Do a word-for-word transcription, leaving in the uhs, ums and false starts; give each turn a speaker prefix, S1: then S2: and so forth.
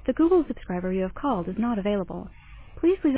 S1: The Google subscriber you have called is not available. Please leave